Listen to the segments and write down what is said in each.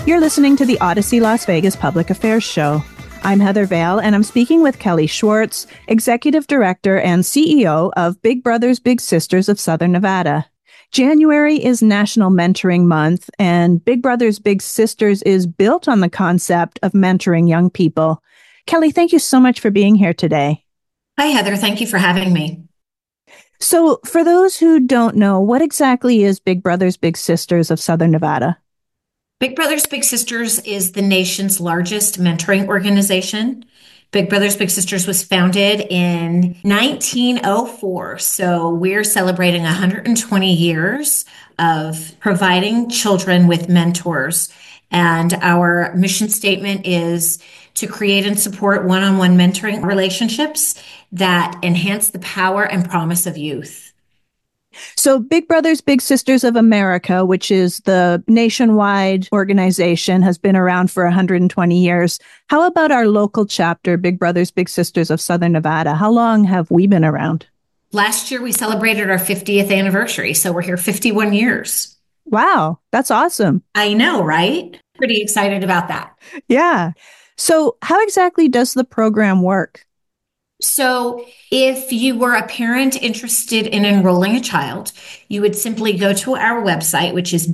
You're listening to the Odyssey Las Vegas Public Affairs Show. I'm Heather Vale, and I'm speaking with Kelly Schwartz, Executive Director and CEO of Big Brothers Big Sisters of Southern Nevada. January is National Mentoring Month, and Big Brothers Big Sisters is built on the concept of mentoring young people. Kelly, thank you so much for being here today. Hi, Heather. Thank you for having me. So, for those who don't know, what exactly is Big Brothers Big Sisters of Southern Nevada? Big Brothers Big Sisters is the nation's largest mentoring organization. Big Brothers Big Sisters was founded in 1904, so we're celebrating 120 years of providing children with mentors. And our mission statement is to create and support one-on-one mentoring relationships that enhance the power and promise of youth. So Big Brothers Big Sisters of America, which is the nationwide organization, has been around for 120 years. How about our local chapter, Big Brothers Big Sisters of Southern Nevada? How long have we been around? Last year, we celebrated our 50th anniversary, so we're here 51 years. Wow, that's awesome. I know, right? Pretty excited about that. Yeah. So how exactly does the program work? So if you were a parent interested in enrolling a child, you would simply go to our website, which is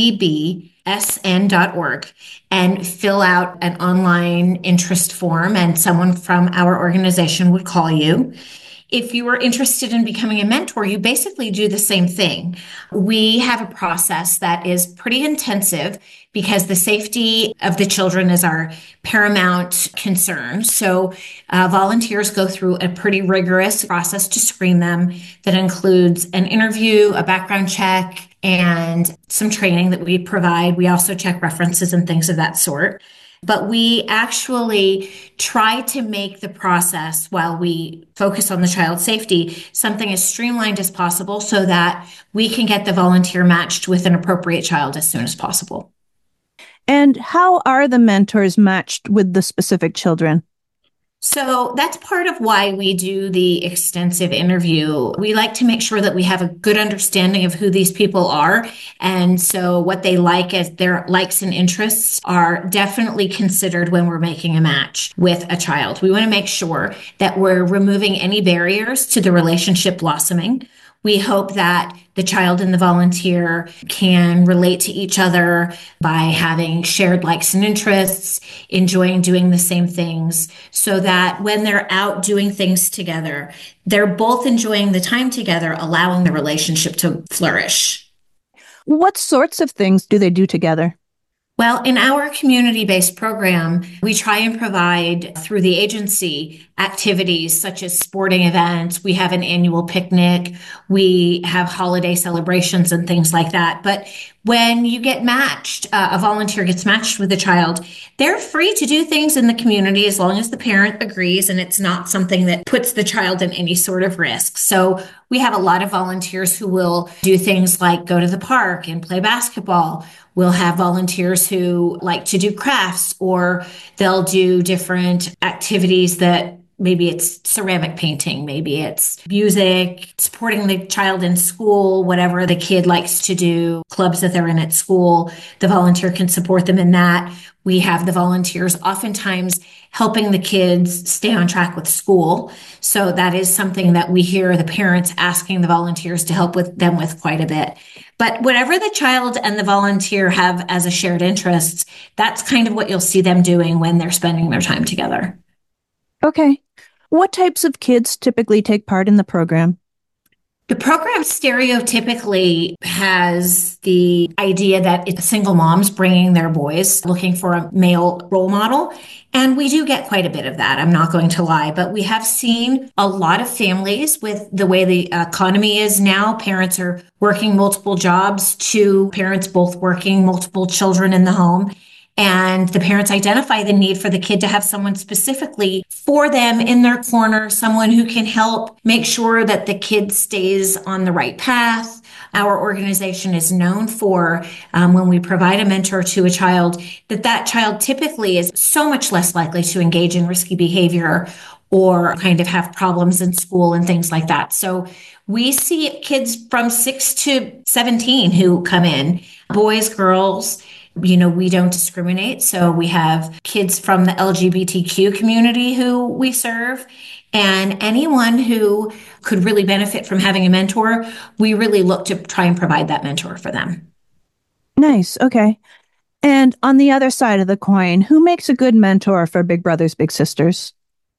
bbbsn.org, and fill out an online interest form, and someone from our organization would call you. If you are interested in becoming a mentor, you basically do the same thing. We have a process that is pretty intensive because the safety of the children is our paramount concern. So volunteers go through a pretty rigorous process to screen them that includes an interview, a background check, and some training that we provide. We also check references and things of that sort. But we actually try to make the process, while we focus on the child's safety, something as streamlined as possible so that we can get the volunteer matched with an appropriate child as soon as possible. And how are the mentors matched with the specific children? So that's part of why we do the extensive interview. We like to make sure that we have a good understanding of who these people are. And so what they like as their likes and interests are definitely considered when we're making a match with a child. We want to make sure that we're removing any barriers to the relationship blossoming. We hope that the child and the volunteer can relate to each other by having shared likes and interests, enjoying doing the same things, so that when they're out doing things together, they're both enjoying the time together, allowing the relationship to flourish. What sorts of things do they do together? Well, in our community-based program, we try and provide through the agency activities such as sporting events. We have an annual picnic. We have holiday celebrations and things like that. But when you get matched, a volunteer gets matched with a child, they're free to do things in the community as long as the parent agrees and it's not something that puts the child in any sort of risk. So we have a lot of volunteers who will do things like go to the park and play basketball. We'll have volunteers who like to do crafts, or they'll do different activities that maybe it's ceramic painting, maybe it's music, supporting the child in school, whatever the kid likes to do, clubs that they're in at school, the volunteer can support them in that. We have the volunteers oftentimes helping the kids stay on track with school. So that is something that we hear the parents asking the volunteers to help with them with quite a bit. But whatever the child and the volunteer have as a shared interest, that's kind of what you'll see them doing when they're spending their time together. Okay. What types of kids typically take part in the program? The program stereotypically has the idea that it's single moms bringing their boys, looking for a male role model. And we do get quite a bit of that. I'm not going to lie, but we have seen a lot of families with the way the economy is now. Parents are working multiple jobs, two parents both working, multiple children in the home. And the parents identify the need for the kid to have someone specifically for them in their corner, someone who can help make sure that the kid stays on the right path. Our organization is known for, when we provide a mentor to a child, that child typically is so much less likely to engage in risky behavior or kind of have problems in school and things like that. So we see kids from 6 to 17 who come in, boys, girls. We don't discriminate. So we have kids from the LGBTQ community who we serve. And anyone who could really benefit from having a mentor, we really look to try and provide that mentor for them. Nice. Okay. And on the other side of the coin, who makes a good mentor for Big Brothers Big Sisters?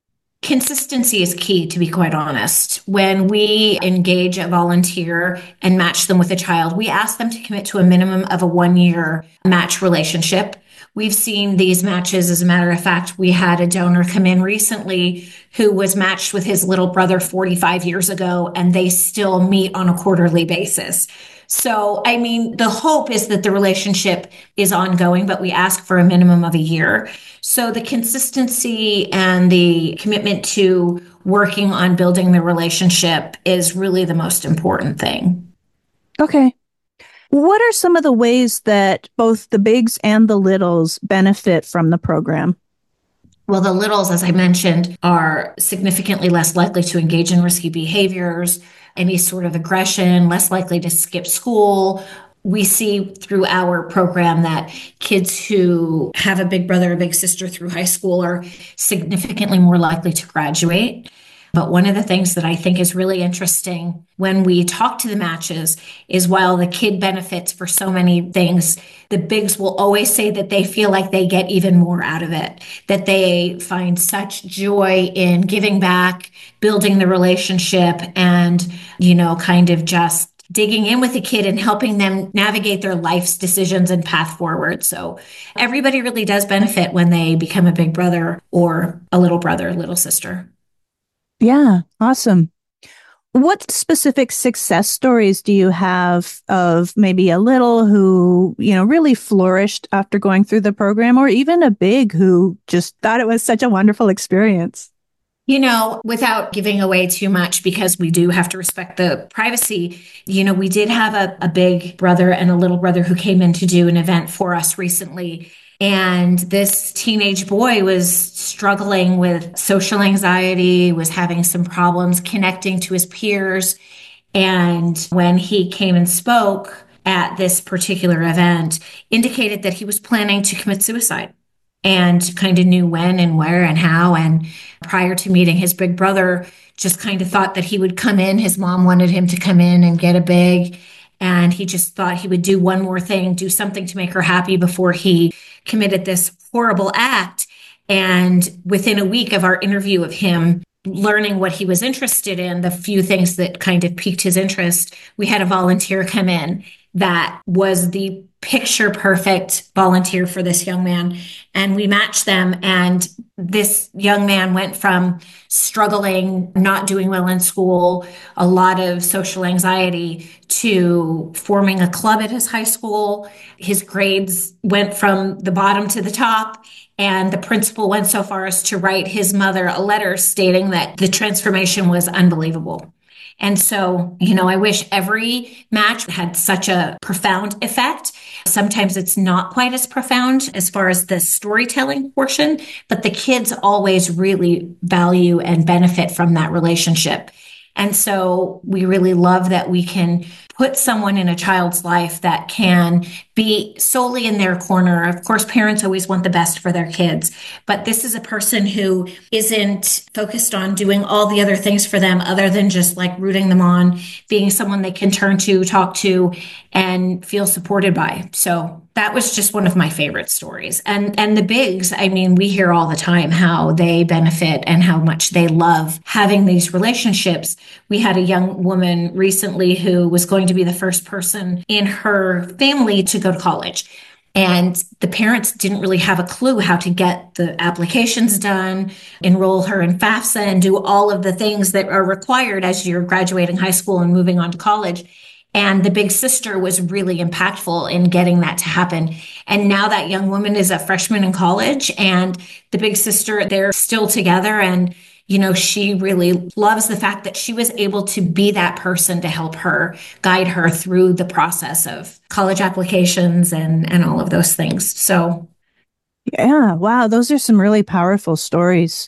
Consistency is key, to be quite honest. When we engage a volunteer and match them with a child, we ask them to commit to a minimum of a 1 year match relationship. We've seen these matches. As a matter of fact, we had a donor come in recently who was matched with his little brother 45 years ago, and they still meet on a quarterly basis. So, I mean, the hope is that the relationship is ongoing, but we ask for a minimum of a year. So the consistency and the commitment to working on building the relationship is really the most important thing. Okay. What are some of the ways that both the bigs and the littles benefit from the program? Well, the littles, as I mentioned, are significantly less likely to engage in risky behaviors, any sort of aggression, less likely to skip school. We see through our program that kids who have a big brother or big sister through high school are significantly more likely to graduate. But one of the things that I think is really interesting when we talk to the matches is while the kid benefits for so many things, the bigs will always say that they feel like they get even more out of it, that they find such joy in giving back, building the relationship, and, kind of just digging in with the kid and helping them navigate their life's decisions and path forward. So everybody really does benefit when they become a big brother or a little brother, little sister. Yeah, awesome. What specific success stories do you have of maybe a little who, really flourished after going through the program, or even a big who just thought it was such a wonderful experience? Without giving away too much, because we do have to respect the privacy, we did have a big brother and a little brother who came in to do an event for us recently. And this teenage boy was struggling with social anxiety, was having some problems connecting to his peers. And when he came and spoke at this particular event, indicated that he was planning to commit suicide and kind of knew when and where and how. And prior to meeting his big brother, just kind of thought that he would come in. His mom wanted him to come in and get a big, and he just thought he would do one more thing, do something to make her happy before he committed this horrible act. And within a week of our interview of him, learning what he was interested in, the few things that kind of piqued his interest, we had a volunteer come in that was the picture perfect volunteer for this young man. And we matched them. And this young man went from struggling, not doing well in school, a lot of social anxiety, to forming a club at his high school. His grades went from the bottom to the top. And the principal went so far as to write his mother a letter stating that the transformation was unbelievable. And so, I wish every match had such a profound effect. Sometimes it's not quite as profound as far as the storytelling portion, but the kids always really value and benefit from that relationship. And so we really love that we can put someone in a child's life that can be solely in their corner. Of course, parents always want the best for their kids, but this is a person who isn't focused on doing all the other things for them other than just like rooting them on, being someone they can turn to, talk to, and feel supported by. So that was just one of my favorite stories. And the bigs, I mean, we hear all the time how they benefit and how much they love having these relationships. We had a young woman recently who was going to be the first person in her family to go to college. And the parents didn't really have a clue how to get the applications done, enroll her in FAFSA, and do all of the things that are required as you're graduating high school and moving on to college. And the big sister was really impactful in getting that to happen. And now that young woman is a freshman in college, and the big sister, they're still together. And she really loves the fact that she was able to be that person to help her, guide her through the process of college applications and all of those things. So, yeah, wow, those are some really powerful stories.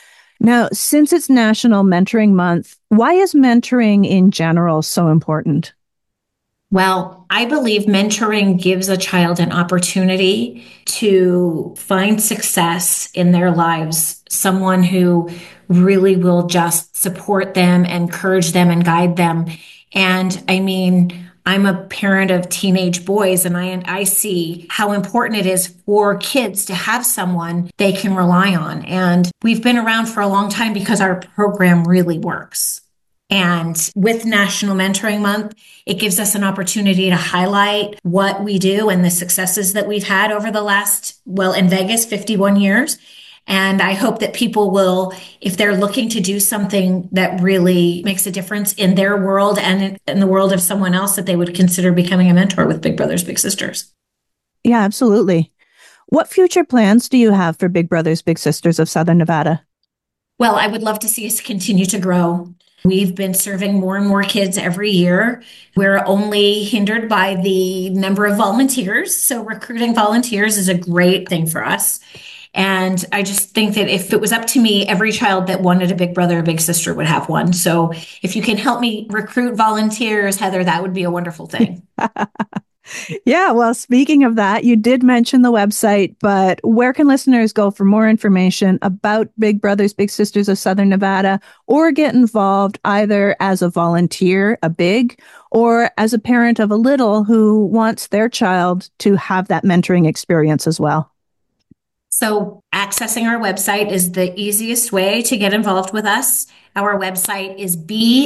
Now, since it's National Mentoring Month, why is mentoring in general so important? Well, I believe mentoring gives a child an opportunity to find success in their lives, someone who really will just support them, encourage them, and guide them. And I mean, I'm a parent of teenage boys, and I see how important it is for kids to have someone they can rely on. And we've been around for a long time because our program really works. And with National Mentoring Month, it gives us an opportunity to highlight what we do and the successes that we've had over the last, well, in Vegas, 51 years. And I hope that people will, if they're looking to do something that really makes a difference in their world and in the world of someone else, that they would consider becoming a mentor with Big Brothers Big Sisters. Yeah, absolutely. What future plans do you have for Big Brothers Big Sisters of Southern Nevada? Well, I would love to see us continue to grow. We've been serving more and more kids every year. We're only hindered by the number of volunteers. So recruiting volunteers is a great thing for us. And I just think that if it was up to me, every child that wanted a big brother or big sister would have one. So if you can help me recruit volunteers, Heather, that would be a wonderful thing. Yeah, well, speaking of that, you did mention the website, but where can listeners go for more information about Big Brothers Big Sisters of Southern Nevada, or get involved either as a volunteer, a big, or as a parent of a little who wants their child to have that mentoring experience as well? So accessing our website is the easiest way to get involved with us. Our website is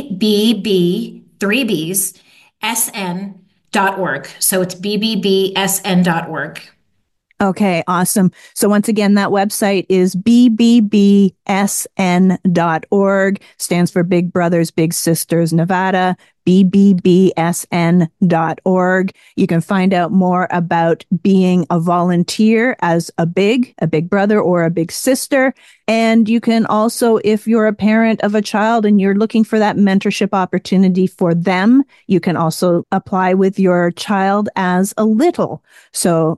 bbbsn.org. So it's bbbsn.org. Okay, awesome. So once again, that website is bbbsn.org, stands for Big Brothers Big Sisters Nevada, bbbsn.org. You can find out more about being a volunteer as a big brother or a big sister. And you can also, if you're a parent of a child and you're looking for that mentorship opportunity for them, you can also apply with your child as a little. So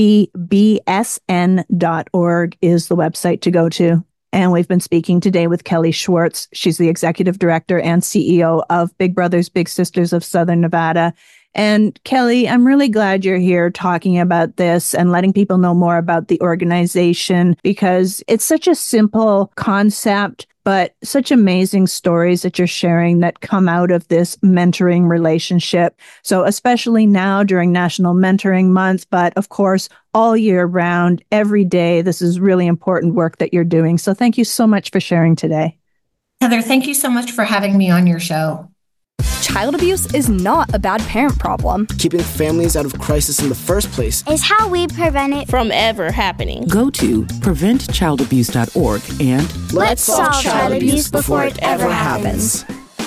bbbsn.org is the website to go to. And we've been speaking today with Kelly Schwartz. She's the executive director and CEO of Big Brothers Big Sisters of Southern Nevada. And Kelly, I'm really glad you're here talking about this and letting people know more about the organization, because it's such a simple concept, but such amazing stories that you're sharing that come out of this mentoring relationship. So especially now during National Mentoring Month, but of course, all year round, every day, this is really important work that you're doing. So thank you so much for sharing today. Heather, thank you so much for having me on your show. Child abuse is not a bad parent problem. Keeping families out of crisis in the first place is how we prevent it from ever happening. Go to preventchildabuse.org and let's solve child abuse before it ever happens.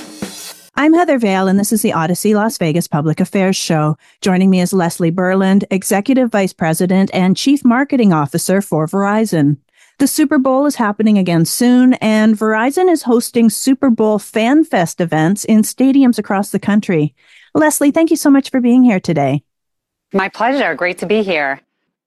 I'm Heather Vale, and this is the Odyssey Las Vegas Public Affairs Show. Joining me is Leslie Berland, Executive Vice President and Chief Marketing Officer for Verizon. The Super Bowl is happening again soon, and Verizon is hosting Super Bowl Fan Fest events in stadiums across the country. Leslie, thank you so much for being here today. My pleasure. Great to be here.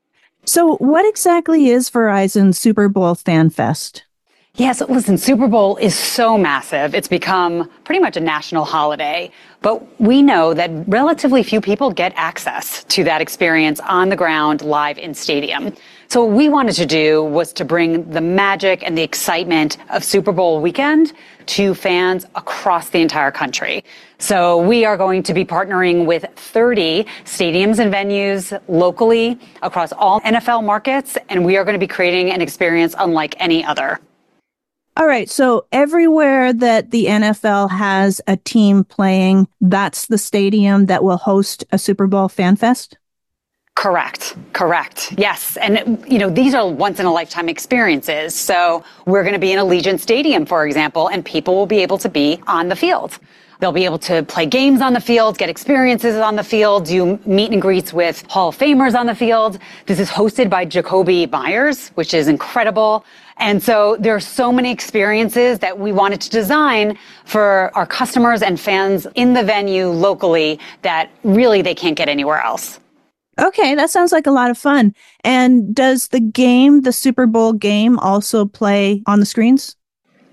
So what exactly is Verizon's Super Bowl Fan Fest? Yes, listen, Super Bowl is so massive. It's become pretty much a national holiday. But we know that relatively few people get access to that experience on the ground, live in stadium. So what we wanted to do was to bring the magic and the excitement of Super Bowl weekend to fans across the entire country. So we are going to be partnering with 30 stadiums and venues locally across all NFL markets, and we are going to be creating an experience unlike any other. All right. So everywhere that the NFL has a team playing, that's the stadium that will host a Super Bowl Fan Fest? Correct. Yes. And, these are once in a lifetime experiences. So we're going to be in Allegiant Stadium, for example, and people will be able to be on the field. They'll be able to play games on the field, get experiences on the field, do meet and greets with Hall of Famers on the field. This is hosted by Jacoby Myers, which is incredible. And so there are so many experiences that we wanted to design for our customers and fans in the venue locally that really they can't get anywhere else. Okay, that sounds like a lot of fun. And does the Super Bowl game, also play on the screens?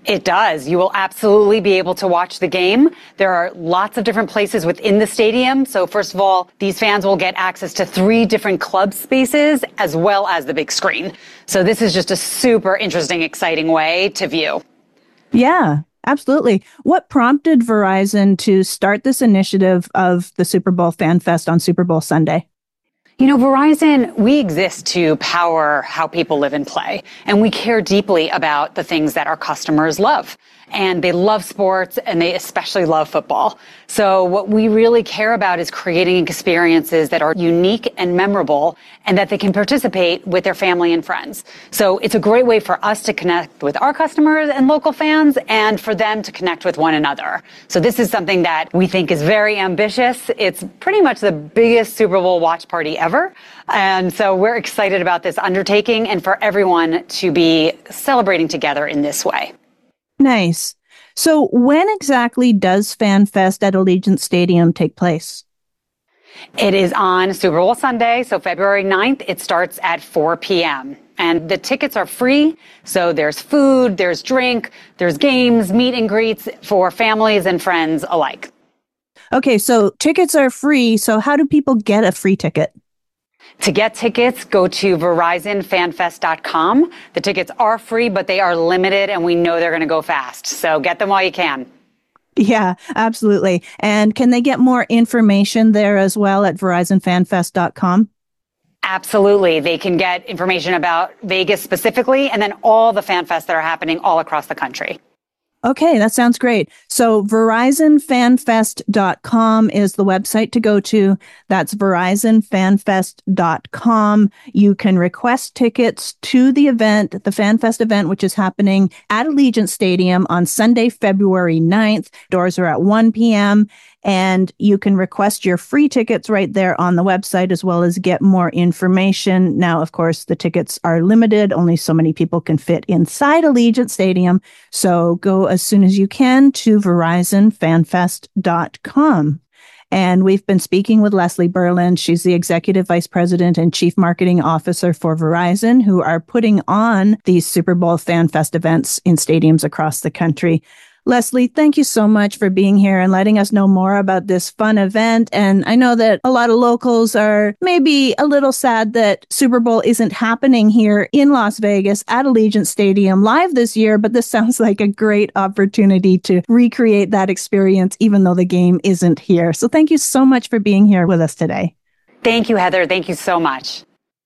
It does. You will absolutely be able to watch the game. There are lots of different places within the stadium. So first of all, these fans will get access to 3 different club spaces as well as the big screen. So this is just a super interesting, exciting way to view. Yeah, absolutely. What prompted Verizon to start this initiative of the Super Bowl Fan Fest on Super Bowl Sunday? You know, Verizon, we exist to power how people live and play, and we care deeply about the things that our customers love. And they love sports, and they especially love football. So what we really care about is creating experiences that are unique and memorable, and that they can participate with their family and friends. So it's a great way for us to connect with our customers and local fans, and for them to connect with one another. So this is something that we think is very ambitious. It's pretty much the biggest Super Bowl watch party ever. And so we're excited about this undertaking and for everyone to be celebrating together in this way. Nice. So when exactly does Fan Fest at Allegiant Stadium take place? It is on Super Bowl Sunday, so February 9th. It starts at 4 p.m. And the tickets are free. So there's food, there's drink, there's games, meet and greets for families and friends alike. Okay, so tickets are free. So how do people get a free ticket? To get tickets, go to VerizonFanFest.com. The tickets are free, but they are limited, and we know they're going to go fast. So get them while you can. Yeah, absolutely. And can they get more information there as well at VerizonFanFest.com? Absolutely. They can get information about Vegas specifically, and then all the fan fests that are happening all across the country. Okay, that sounds great. So VerizonFanFest.com is the website to go to. That's VerizonFanFest.com. You can request tickets to the event, the FanFest event, which is happening at Allegiant Stadium on Sunday, February 9th. Doors are at 1 p.m. And you can request your free tickets right there on the website, as well as get more information. Now, of course, the tickets are limited. Only so many people can fit inside Allegiant Stadium. So go as soon as you can to VerizonFanFest.com. And we've been speaking with Leslie Berland. She's the Executive Vice President and Chief Marketing Officer for Verizon, who are putting on these Super Bowl Fan Fest events in stadiums across the country. Leslie, thank you so much for being here and letting us know more about this fun event. And I know that a lot of locals are maybe a little sad that Super Bowl isn't happening here in Las Vegas at Allegiant Stadium live this year, but this sounds like a great opportunity to recreate that experience, even though the game isn't here. So thank you so much for being here with us today. Thank you, Heather. Thank you so much.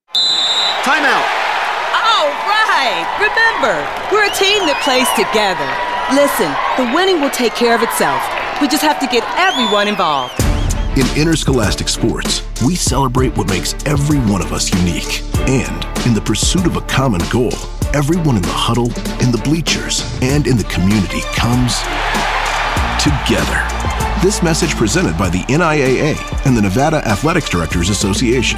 Timeout. All right. Remember, we're a team that plays together. Listen, the winning will take care of itself. We just have to get everyone involved. In interscholastic sports, we celebrate what makes every one of us unique. And in the pursuit of a common goal, everyone in the huddle, in the bleachers, and in the community comes together. This message presented by the NIAA and the Nevada Athletics Directors Association.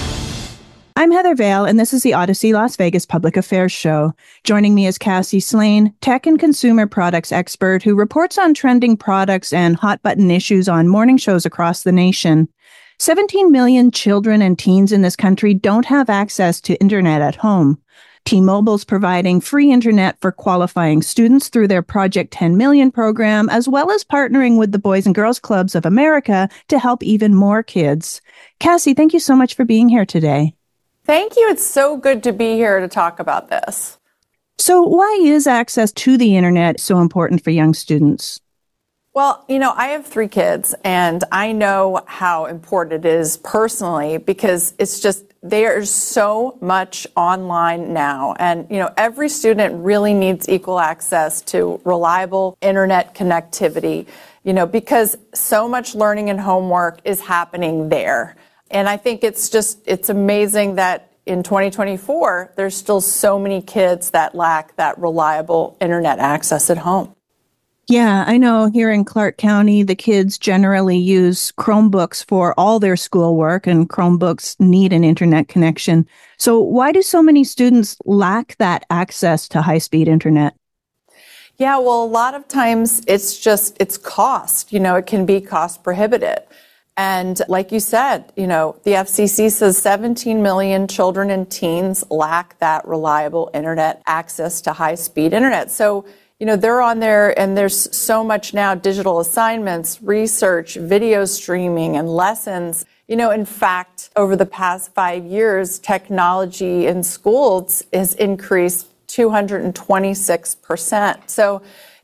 I'm Heather Vale, and this is the Odyssey Las Vegas Public Affairs Show. Joining me is Cassie Slane, tech and consumer products expert who reports on trending products and hot-button issues on morning shows across the nation. 17 million children and teens in this country don't have access to internet at home. T-Mobile's providing free internet for qualifying students through their Project 10 Million program, as well as partnering with the Boys and Girls Clubs of America to help even more kids. Cassie, thank you so much for being here today. Thank you. It's so good to be here to talk about this. So why is access to the internet so important for young students? Well, you know, I have 3 kids, and I know how important it is personally because it's just there's so much online now. And, you know, every student really needs equal access to reliable internet connectivity, you know, because so much learning and homework is happening there. And I think it's amazing that in 2024, there's still so many kids that lack that reliable internet access at home. Yeah, I know here in Clark County, the kids generally use Chromebooks for all their schoolwork, and Chromebooks need an internet connection. So why do so many students lack that access to high-speed internet? Yeah, well, a lot of times it's cost. You know, it can be cost prohibitive. And like you said, you know, the FCC says 17 million children and teens lack that reliable internet access to high-speed internet. So they're on there, and there's so much now: digital assignments, research, video streaming, and lessons. In fact, over the past 5 years, technology in schools has increased 226%. So,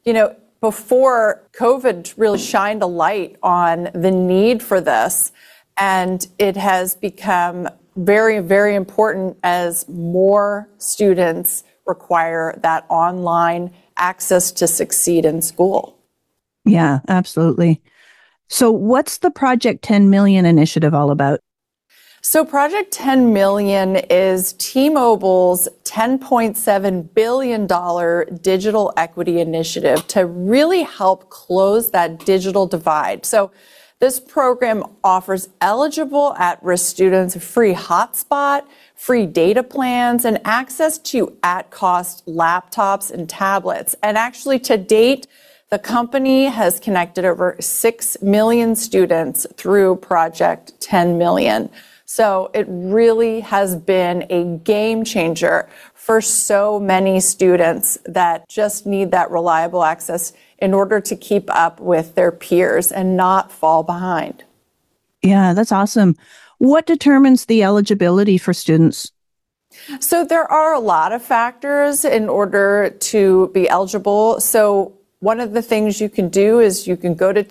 before COVID really shined a light on the need for this, and it has become very, very important as more students require that online access to succeed in school. Yeah, absolutely. So what's the Project 10 Million initiative all about? So Project 10 Million is T-Mobile's $10.7 billion digital equity initiative to really help close that digital divide. So this program offers eligible at-risk students a free hotspot, free data plans, and access to at-cost laptops and tablets. And actually, to date, the company has connected over 6 million students through Project 10 Million. So it really has been a game changer for so many students that just need that reliable access in order to keep up with their peers and not fall behind. Yeah, that's awesome. What determines the eligibility for students? So there are a lot of factors in order to be eligible. So one of the things you can do is you can go to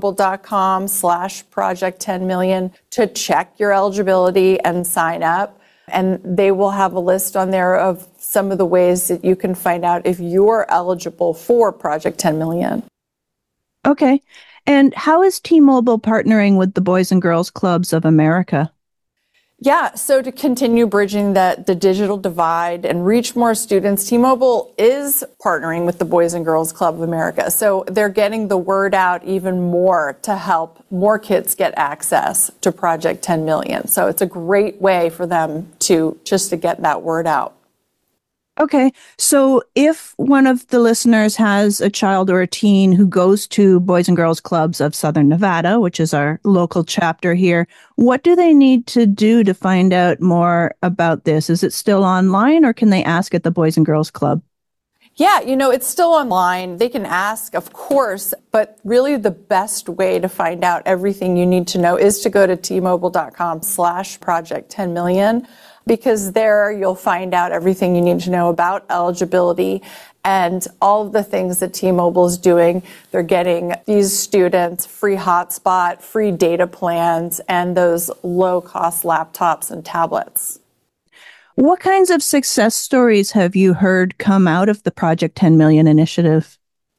tmobile.com/project 10 million to check your eligibility and sign up. And they will have a list on there of some of the ways that you can find out if you're eligible for Project 10 Million. Okay. And how is T-Mobile partnering with the Boys and Girls Clubs of America? Yeah, so to continue bridging the digital divide and reach more students, T-Mobile is partnering with the Boys and Girls Club of America. So they're getting the word out even more to help more kids get access to Project 10 Million. So it's a great way for them to get that word out. Okay, so if one of the listeners has a child or a teen who goes to Boys and Girls Clubs of Southern Nevada, which is our local chapter here, what do they need to do to find out more about this? Is it still online, or can they ask at the Boys and Girls Club? Yeah, it's still online. They can ask, of course, but really the best way to find out everything you need to know is to go to tmobile.com/project 10 million. Because there you'll find out everything you need to know about eligibility and all of the things that T-Mobile is doing. They're getting these students free hotspot, free data plans, and those low-cost laptops and tablets. What kinds of success stories have you heard come out of the Project 10 Million initiative?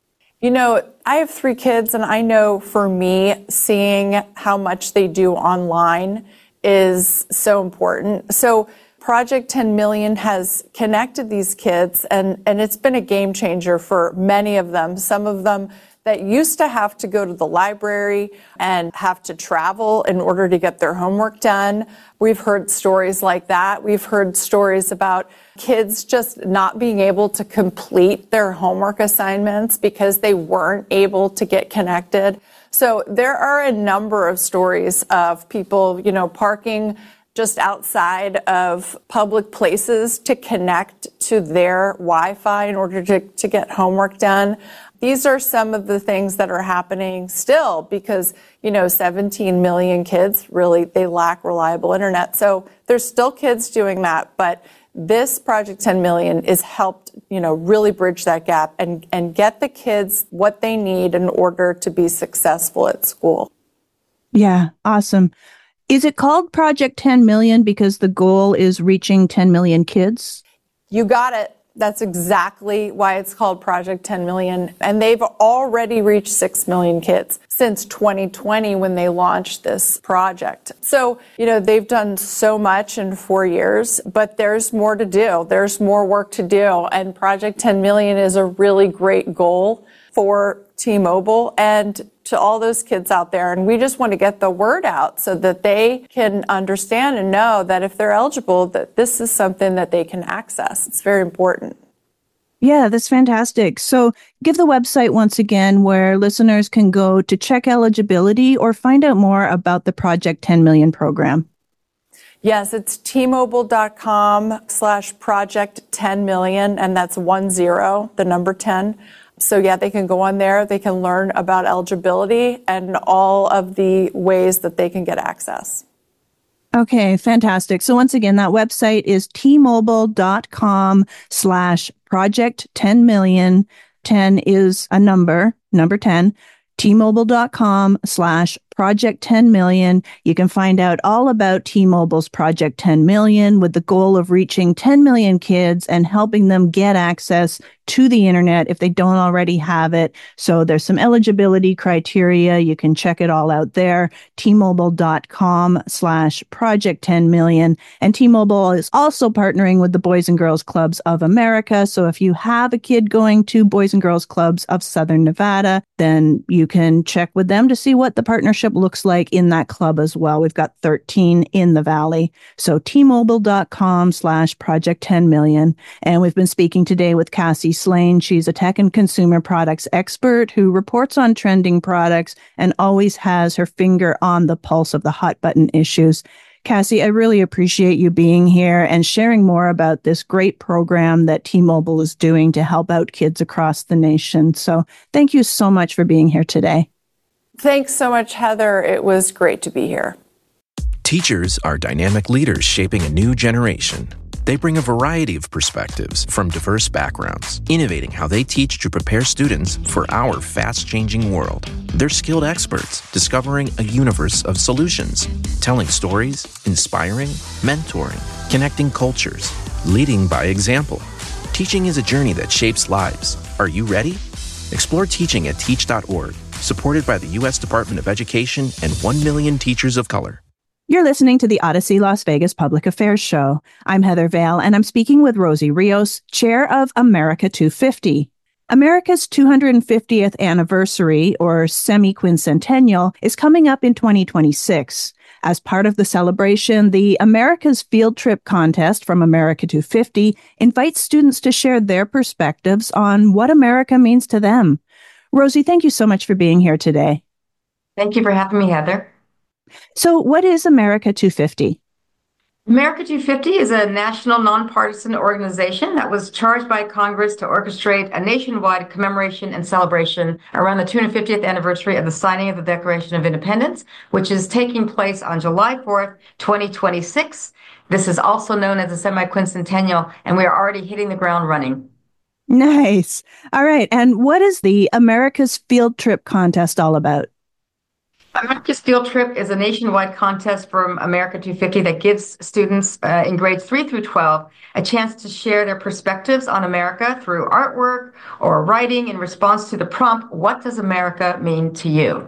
I have 3 kids, and I know for me, seeing how much they do online is so important. So Project 10 Million has connected these kids, and it's been a game changer for many of them. Some of them that used to have to go to the library and have to travel in order to get their homework done. We've heard stories like that. We've heard stories about kids just not being able to complete their homework assignments because they weren't able to get connected. So there are a number of stories of people, parking just outside of public places to connect to their Wi-Fi in order to get homework done. These are some of the things that are happening still because, 17 million kids really, they lack reliable internet. So there's still kids doing that, but this Project 10 Million is helped, really bridge that gap and get the kids what they need in order to be successful at school. Yeah, awesome. Is it called Project 10 Million because the goal is reaching 10 million kids? You got it. That's exactly why it's called Project 10 Million. And they've already reached 6 million kids since 2020 when they launched this project. So, they've done so much in 4 years, but there's more to do. There's more work to do. And Project 10 Million is a really great goal for T-Mobile and to all those kids out there. And we just want to get the word out so that they can understand and know that if they're eligible, that this is something that they can access. It's very important. Yeah, that's fantastic. So give the website once again where listeners can go to check eligibility or find out more about the Project 10 Million program. Yes, it's tmobile.com/project 10 million, and that's 10, the number 10. So yeah, they can go on there, they can learn about eligibility and all of the ways that they can get access. Okay, fantastic. So once again, that website is tmobile.com/project10million. 10 is a number 10. T-Mobile.com/Project 10 million. You can find out all about T-Mobile's Project 10 million with the goal of reaching 10 million kids and helping them get access to the internet if they don't already have it. So there's some eligibility criteria. You can check it all out there. T-Mobile.com/Project 10 million. And T-Mobile is also partnering with the Boys and Girls Clubs of America. So if you have a kid going to Boys and Girls Clubs of Southern Nevada, then you can check with them to see what the partnership looks like in that club as well. We've got 13 in the Valley. So T-Mobile.com/Project 10 million. And we've been speaking today with Cassie Slane. She's a tech and consumer products expert who reports on trending products and always has her finger on the pulse of the hot button issues. Cassie, I really appreciate you being here and sharing more about this great program that T-Mobile is doing to help out kids across the nation. So thank you so much for being here today. Thanks so much, Heather. It was great to be here. Teachers are dynamic leaders shaping a new generation. They bring a variety of perspectives from diverse backgrounds, innovating how they teach to prepare students for our fast-changing world. They're skilled experts, discovering a universe of solutions, telling stories, inspiring, mentoring, connecting cultures, leading by example. Teaching is a journey that shapes lives. Are you ready? Explore teaching at teach.org, supported by the U.S. Department of Education and 1 million teachers of color. You're listening to the Odyssey Las Vegas Public Affairs Show. I'm Heather Vale, and I'm speaking with Rosie Rios, chair of America 250. America's 250th anniversary, or semi-quincentennial, is coming up in 2026. As part of the celebration, the America's Field Trip Contest from America 250 invites students to share their perspectives on what America means to them. Rosie, thank you so much for being here today. Thank you for having me, Heather. So what is America 250? America 250 is a national nonpartisan organization that was charged by Congress to orchestrate a nationwide commemoration and celebration around the 250th anniversary of the signing of the Declaration of Independence, which is taking place on July 4th, 2026. This is also known as the semi-quincentennial, and we are already hitting the ground running. Nice. All right. And what is the America's Field Trip Contest all about? America's Field Trip is a nationwide contest from America 250 that gives students in grades 3 through 12 a chance to share their perspectives on America through artwork or writing in response to the prompt, "What does America mean to you?"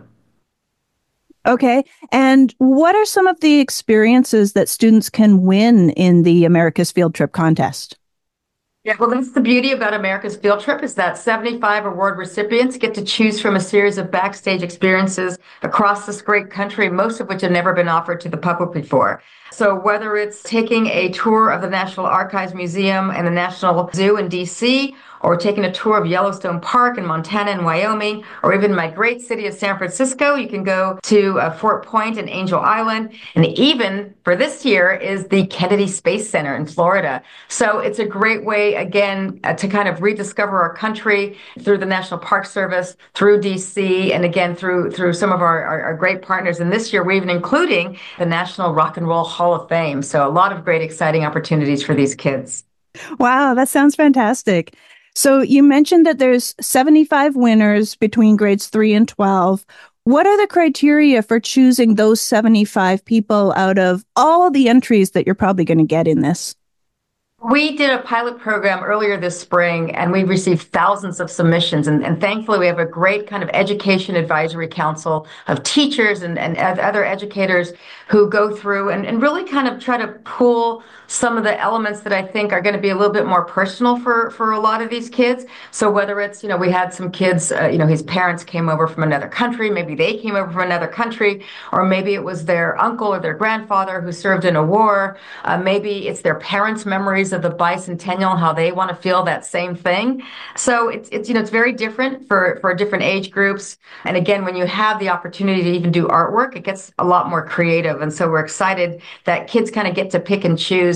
Okay. And what are some of the experiences that students can win in the America's Field Trip Contest? Yeah, well, that's the beauty about America's Field Trip is that 75 award recipients get to choose from a series of backstage experiences across this great country, most of which have never been offered to the public before. So whether it's taking a tour of the National Archives Museum and the National Zoo in D.C., or taking a tour of Yellowstone Park in Montana and Wyoming, or even my great city of San Francisco, you can go to Fort Point and Angel Island. And even for this year is the Kennedy Space Center in Florida. So it's a great way, again, to kind of rediscover our country through the National Park Service, through DC, and again, through some of our great partners. And this year, we're even including the National Rock and Roll Hall of Fame. So a lot of great, exciting opportunities for these kids. Wow, that sounds fantastic. So you mentioned that there's 75 winners between grades 3 and 12. What are the criteria for choosing those 75 people out of all the entries that you're probably going to get in this? We did a pilot program earlier this spring, and we received thousands of submissions. And thankfully, we have a great kind of education advisory council of teachers and other educators who go through and really kind of try to pull some of the elements that I think are going to be a little bit more personal for a lot of these kids. So whether it's, we had some kids, his parents came over from another country, maybe they came over from another country, or maybe it was their uncle or their grandfather who served in a war. Maybe it's their parents' memories of the bicentennial, how they want to feel that same thing. So it's very different for different age groups. And again, when you have the opportunity to even do artwork, it gets a lot more creative. And so we're excited that kids kind of get to pick and choose.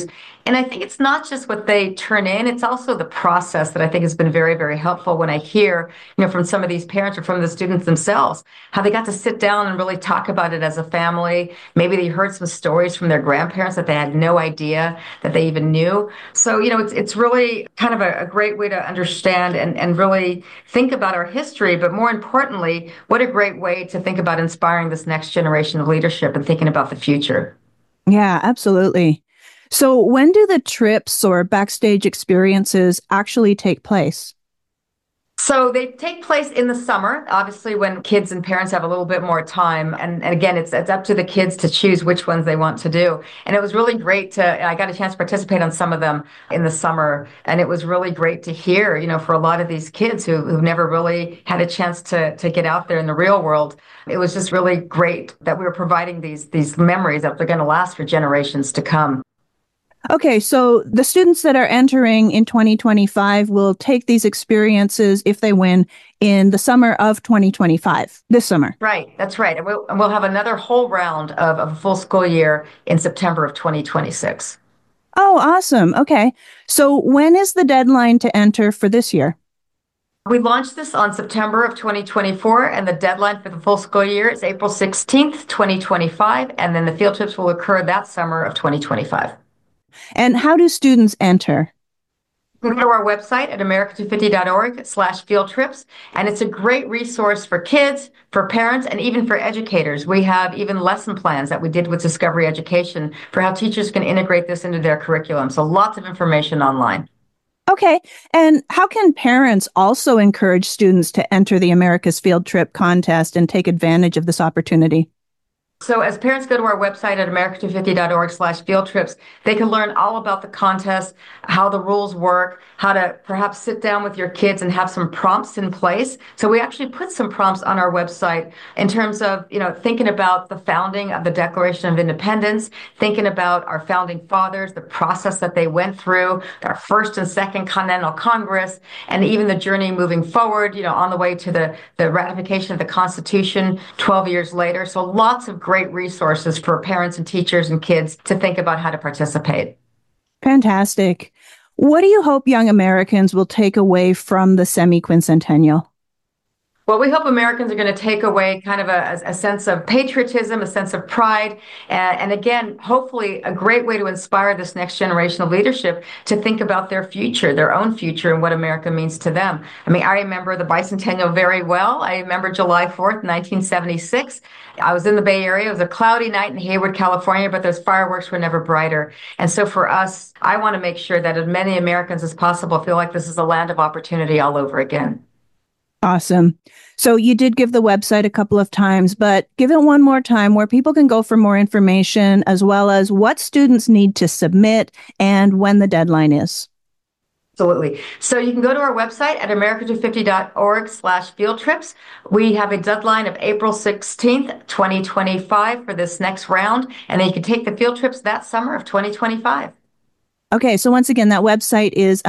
And I think it's not just what they turn in, it's also the process that I think has been very, very helpful when I hear, from some of these parents or from the students themselves, how they got to sit down and really talk about it as a family. Maybe they heard some stories from their grandparents that they had no idea that they even knew. So, it's really kind of a great way to understand and really think about our history, but more importantly, what a great way to think about inspiring this next generation of leadership and thinking about the future. Yeah, absolutely. So when do the trips or backstage experiences actually take place? So they take place in the summer, obviously when kids and parents have a little bit more time. And again, it's up to the kids to choose which ones they want to do. And it was really great I got a chance to participate on some of them in the summer. And it was really great to hear, for a lot of these kids who've never really had a chance to get out there in the real world. It was just really great that we were providing these memories that they're going to last for generations to come. Okay, so the students that are entering in 2025 will take these experiences, if they win, in the summer of 2025, this summer. Right, that's right. And we'll have another whole round of a full school year in September of 2026. Oh, awesome. Okay. So when is the deadline to enter for this year? We launched this on September of 2024, and the deadline for the full school year is April 16th, 2025, and then the field trips will occur that summer of 2025. And how do students enter? You can go to our website at america250.org/field trips, and it's a great resource for kids, for parents, and even for educators. We have even lesson plans that we did with Discovery Education for how teachers can integrate this into their curriculum. So lots of information online. Okay. And how can parents also encourage students to enter the America's Field Trip contest and take advantage of this opportunity? So as parents go to our website at america250.org/field trips, they can learn all about the contest, how the rules work, how to perhaps sit down with your kids and have some prompts in place. So we actually put some prompts on our website in terms of, thinking about the founding of the Declaration of Independence, thinking about our founding fathers, the process that they went through, our first and second Continental Congress, and even the journey moving forward, on the way to the ratification of the Constitution 12 years later. So lots of great resources for parents and teachers and kids to think about how to participate. Fantastic. What do you hope young Americans will take away from the semi-quincentennial? Well, we hope Americans are going to take away kind of a sense of patriotism, a sense of pride, and again, hopefully a great way to inspire this next generation of leadership to think about their future, their own future, and what America means to them. I mean, I remember the bicentennial very well. I remember July 4th, 1976. I was in the Bay Area. It was a cloudy night in Hayward, California, but those fireworks were never brighter. And so for us, I want to make sure that as many Americans as possible feel like this is a land of opportunity all over again. Awesome. So you did give the website a couple of times, but give it one more time where people can go for more information, as well as what students need to submit and when the deadline is. Absolutely. So you can go to our website at america250.org/field trips. We have a deadline of April 16th, 2025 for this next round, and then you can take the field trips that summer of 2025. Okay. So once again, that website is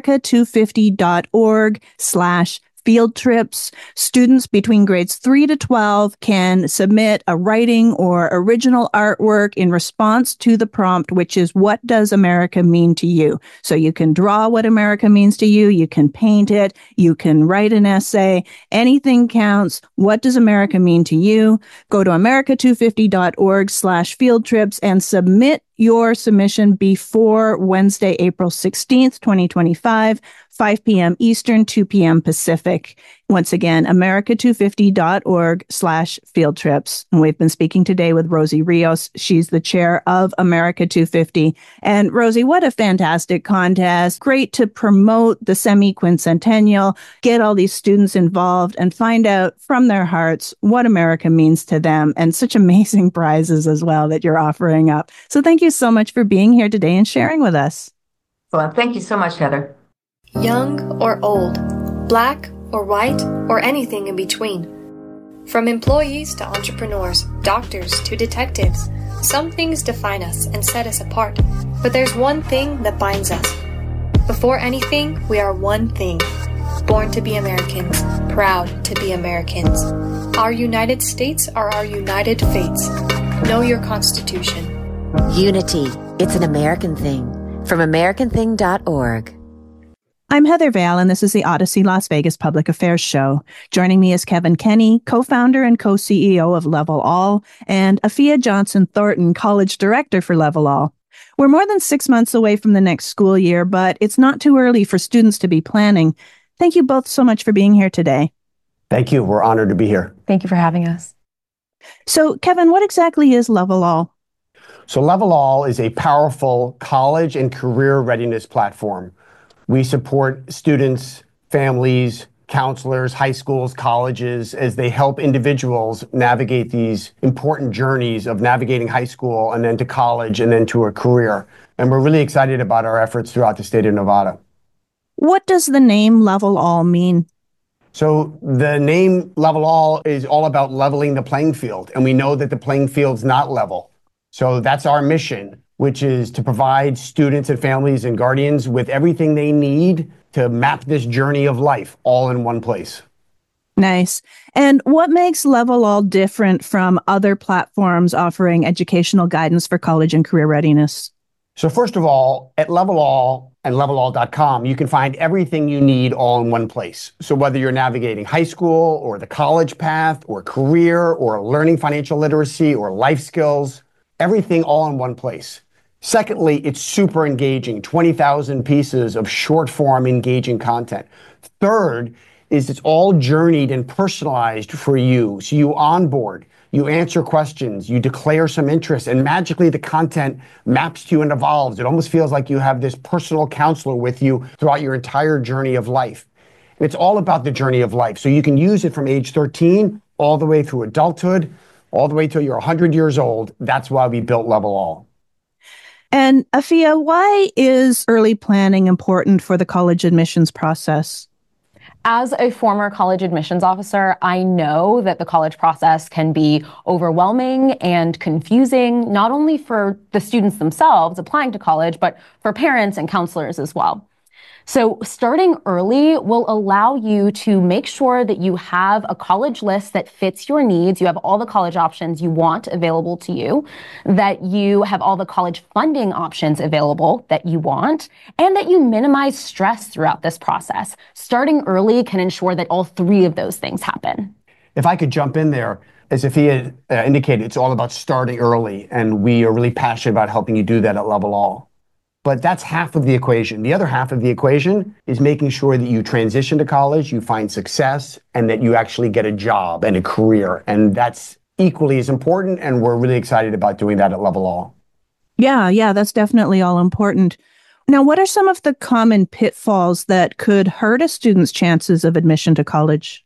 america250.org/field trips. Students between grades 3 to 12 can submit a writing or original artwork in response to the prompt, which is, what does America mean to you? So you can draw what America means to you. You can paint it. You can write an essay. Anything counts. What does America mean to you? Go to america250.org/field trips and submit your submission before Wednesday, April 16th, 2025, 5 p.m. Eastern, 2 p.m. Pacific. Once again, america250.org/field trips. And we've been speaking today with Rosie Rios. She's the chair of America 250. And Rosie, what a fantastic contest. Great to promote the semi-quincentennial, get all these students involved and find out from their hearts what America means to them, and such amazing prizes as well that you're offering up. So thank you so much for being here today and sharing with us. Well, thank you so much, Heather. Young or old, black or white, or anything in between. From employees to entrepreneurs, doctors to detectives, some things define us and set us apart, but there's one thing that binds us. Before anything, we are one thing. Born to be Americans, proud to be Americans. Our United States are our united fates. Know your Constitution. Unity. It's an American thing. from AmericanThing.org. I'm Heather Vale, and this is the Odyssey Las Vegas Public Affairs Show. Joining me is Kevin Kenny, co-founder and co-CEO of Level All, and Afia Johnson Thornton, college director for Level All. We're more than 6 months away from the next school year, but it's not too early for students to be planning. Thank you both so much for being here today. Thank you. We're honored to be here. Thank you for having us. So, Kevin, what exactly is Level All? So Level All is a powerful college and career readiness platform. We support students, families, counselors, high schools, colleges, as they help individuals navigate these important journeys of navigating high school and then to college and then to a career. And we're really excited about our efforts throughout the state of Nevada. What does the name Level All mean? So the name Level All is all about leveling the playing field. And we know that the playing field's not level. So that's our mission, which is to provide students and families and guardians with everything they need to map this journey of life all in one place. Nice. And what makes Level All different from other platforms offering educational guidance for college and career readiness? So first of all, at Level All and levelall.com, you can find everything you need all in one place. So whether you're navigating high school or the college path or career or learning financial literacy or life skills, everything all in one place. Secondly, it's super engaging, 20,000 pieces of short form engaging content. Third is it's all journeyed and personalized for you. So you onboard, you answer questions, you declare some interest, and magically the content maps to you and evolves. It almost feels like you have this personal counselor with you throughout your entire journey of life. And it's all about the journey of life. So you can use it from age 13 all the way through adulthood, all the way till you're 100 years old. That's why we built Level All. And Afia, why is early planning important for the college admissions process? As a former college admissions officer, I know that the college process can be overwhelming and confusing, not only for the students themselves applying to college, but for parents and counselors as well. So starting early will allow you to make sure that you have a college list that fits your needs. You have all the college options you want available to you, that you have all the college funding options available that you want, and that you minimize stress throughout this process. Starting early can ensure that all three of those things happen. If I could jump in there, as Afia indicated, it's all about starting early, and we are really passionate about helping you do that at Level All. But that's half of the equation. The other half of the equation is making sure that you transition to college, you find success, and that you actually get a job and a career. And that's equally as important, and we're really excited about doing that at Level All. Yeah, that's definitely all important. Now, what are some of the common pitfalls that could hurt a student's chances of admission to college?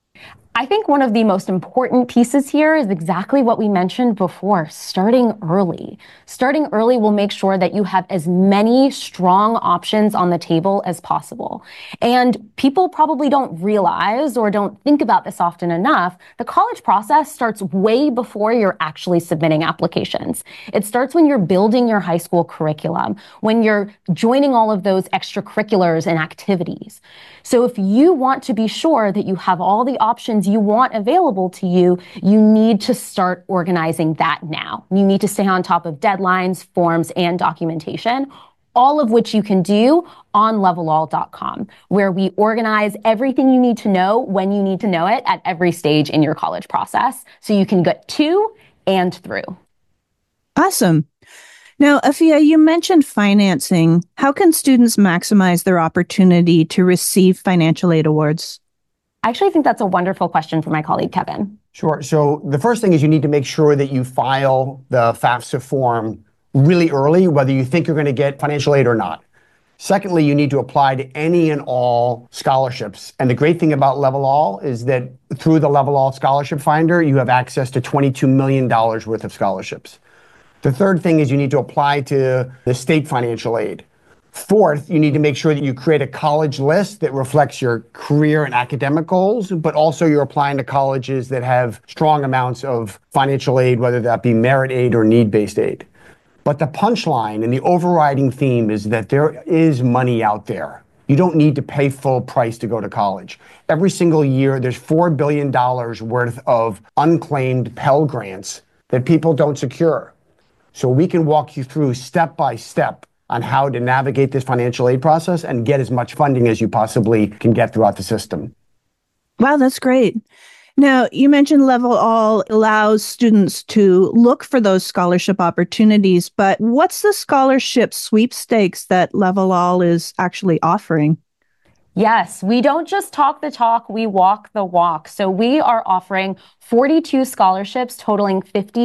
I think one of the most important pieces here is exactly what we mentioned before, starting early. Starting early will make sure that you have as many strong options on the table as possible. And people probably don't realize or don't think about this often enough. The college process starts way before you're actually submitting applications. It starts when you're building your high school curriculum, when you're joining all of those extracurriculars and activities. So if you want to be sure that you have all the options you want available to you, you need to start organizing that now. You need to stay on top of deadlines, forms, and documentation, all of which you can do on levelall.com, where we organize everything you need to know when you need to know it at every stage in your college process, so you can get to and through. Awesome. Now, Afia, you mentioned financing. How can students maximize their opportunity to receive financial aid awards? I actually think that's a wonderful question for my colleague, Kevin. Sure. So the first thing is you need to make sure that you file the FAFSA form really early, whether you think you're going to get financial aid or not. Secondly, you need to apply to any and all scholarships. And the great thing about Level All is that through the Level All Scholarship Finder, you have access to $22 million worth of scholarships. The third thing is you need to apply to the state financial aid. Fourth, you need to make sure that you create a college list that reflects your career and academic goals, but also you're applying to colleges that have strong amounts of financial aid, whether that be merit aid or need-based aid. But the punchline and the overriding theme is that there is money out there. You don't need to pay full price to go to college. Every single year, there's $4 billion worth of unclaimed Pell Grants that people don't secure. So we can walk you through step by step on how to navigate this financial aid process and get as much funding as you possibly can get throughout the system. Wow, that's great. Now, you mentioned Level All allows students to look for those scholarship opportunities, but what's the scholarship sweepstakes that Level All is actually offering? Yes, we don't just talk the talk, we walk the walk. So we are offering 42 scholarships totaling